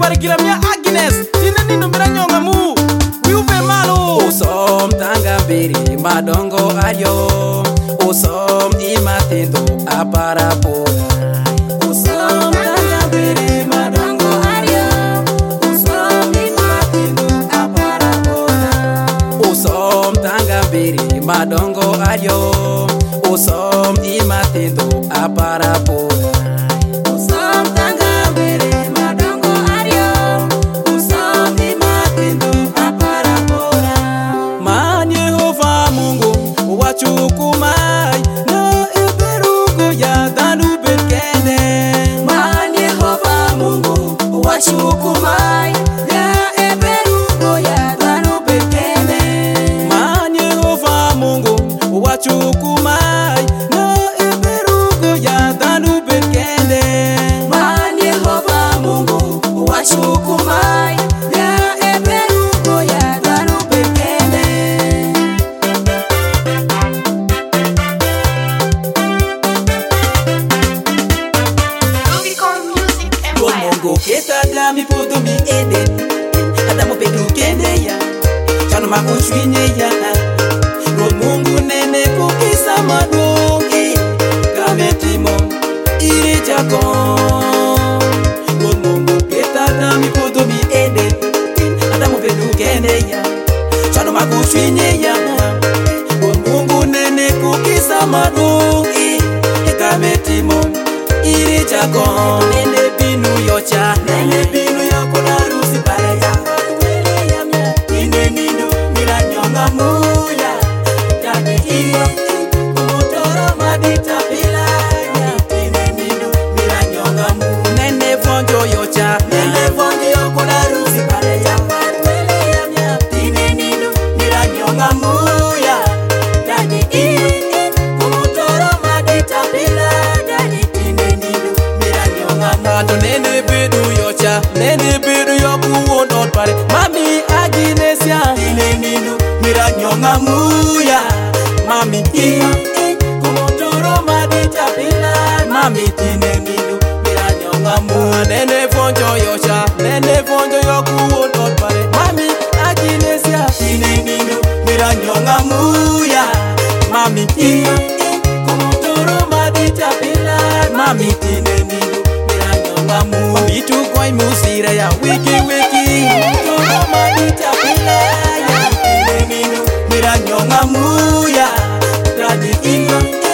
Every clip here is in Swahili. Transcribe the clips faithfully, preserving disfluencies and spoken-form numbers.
Parikila mia Agnes Tine nino mira nyonga mu Wiupe malo Usom tanga mbiri madongo ario Usom imatendo aparapora Usom tanga mbiri madongo ario Usom imatendo aparapora Usom tanga mbiri madongo ario Usom imatendo aparapora Chukumai na eberugo ya danu bekende Mani hova Mungu wa chukumai ya eberugo ya danu bekende Mani hova Mungu wa chukumai na eberugo ya danu bekende Mani hova Mungu wa chukumai ya eberugo ya danu bekende Mungu keta dami pudu mi ede Adamu pedu kende ya Chano makushwinye ya Rod Mungu nene kukisa madongi Kame timo iri chako Rod Mungu keta dami pudu mi ede Adamu pedu kende ya Chano makushwinye ya Rod Mungu nene kukisa madongi Kame timo iri chako Nene binu yocha Nene binu yoko na rusi pale ya Wele ya mya Ine nino mira nyonga muya Kani iya Kumutoro madita pila ya Ine nino mira nyonga muya Nene fonjo yocha Nene fonjo yoko na rusi pale ya Wele ya mya Ine nino mira nyonga muya Kani iya Kumutoro madita pila Kani ine nino mira nyonga muya Nene bedu yocha Nene bedu yoku wonot pare Mami Aginesia Ine nino mira nyonga muya Mami iya Kumutoro madita pila Mami tine nino mira nyonga muya Nene fonjo yocha Nene fonjo yoku wonot pare Mami Aginesia Ine nino mira nyonga muya Mami iya Kumutoro madita pila Mami tine nino mira nyonga muya Mitu koi musira ya wiki wiki Kumutoro madita pila ya Ine nino mira nyonga muya Dadi inga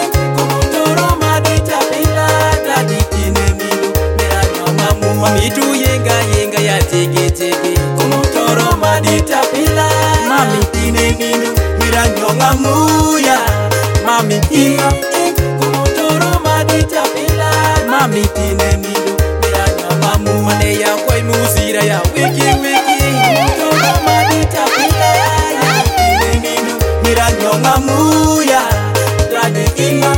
Kumutoro madita pila Dadi tine nino mira nyonga muya Mitu yenga yenga ya tiki tiki Kumutoro madita pila Mami tine nino mira nyonga muya Mami inga Kumutoro madita pila Mami tine nino mira nyonga muya Mane ya koi musira ya wiki wiki Kumutoro madita pila ya Tine nino mira nyonga muya Dadi inga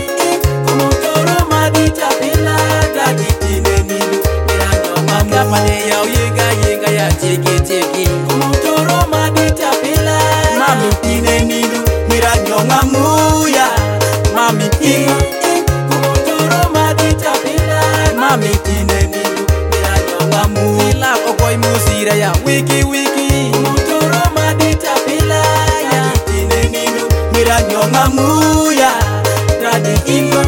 Kumutoro madita pila Dadi tine nino mira nyonga muya Mane ya yenga yenga ya tiki tiki Kumutoro madita pila Mami tine nino mira nyonga muya Mami inga Kumutoro madita pila Mami tine nino mira nyonga muya Ila okoi musira ya wiki wiki Kumutoro madita pila ya Tine nino mira nyonga muya Dadi inga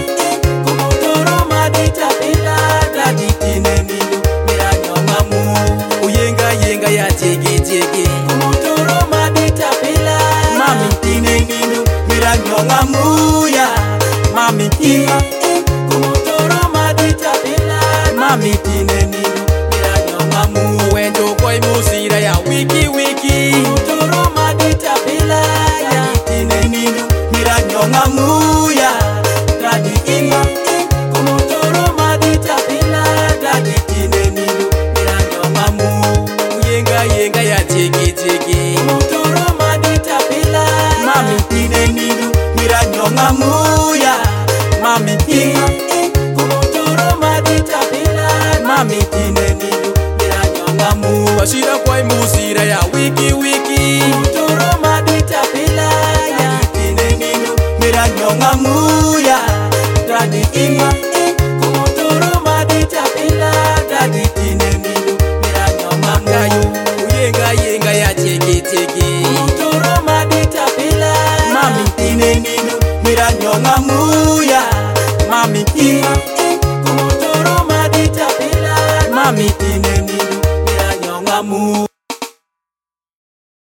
Kumutoro madita pila Dadi tine nino mira nyonga muya Uyenga yenga ya tiki tiki Kumutoro madita pila Mami tine nino mira nyonga muya Mami inga Kumutoro madita pila Mami tine nino mira nyonga muya Wendo koi musira ya wiki wiki Kumutoro madita pila ya Tine nino mira nyonga muya Dadi inga Kumutoro madita pila Dadi tine nino mira nyonga muya Uyenga yenga ya tiki tiki Kumutoro madita pila Mami tine nino mira nyonga muya Mami inga Kumutoro madita pila Mami tine nino mira nyonga muya Bashira koi musira ya wiki wiki Kumutoro madita pila ya Tine nino mira nyonga muya Dadi inga Kumutoro madita pila Dadi tine nino mira nyonga miranyonga muya mami i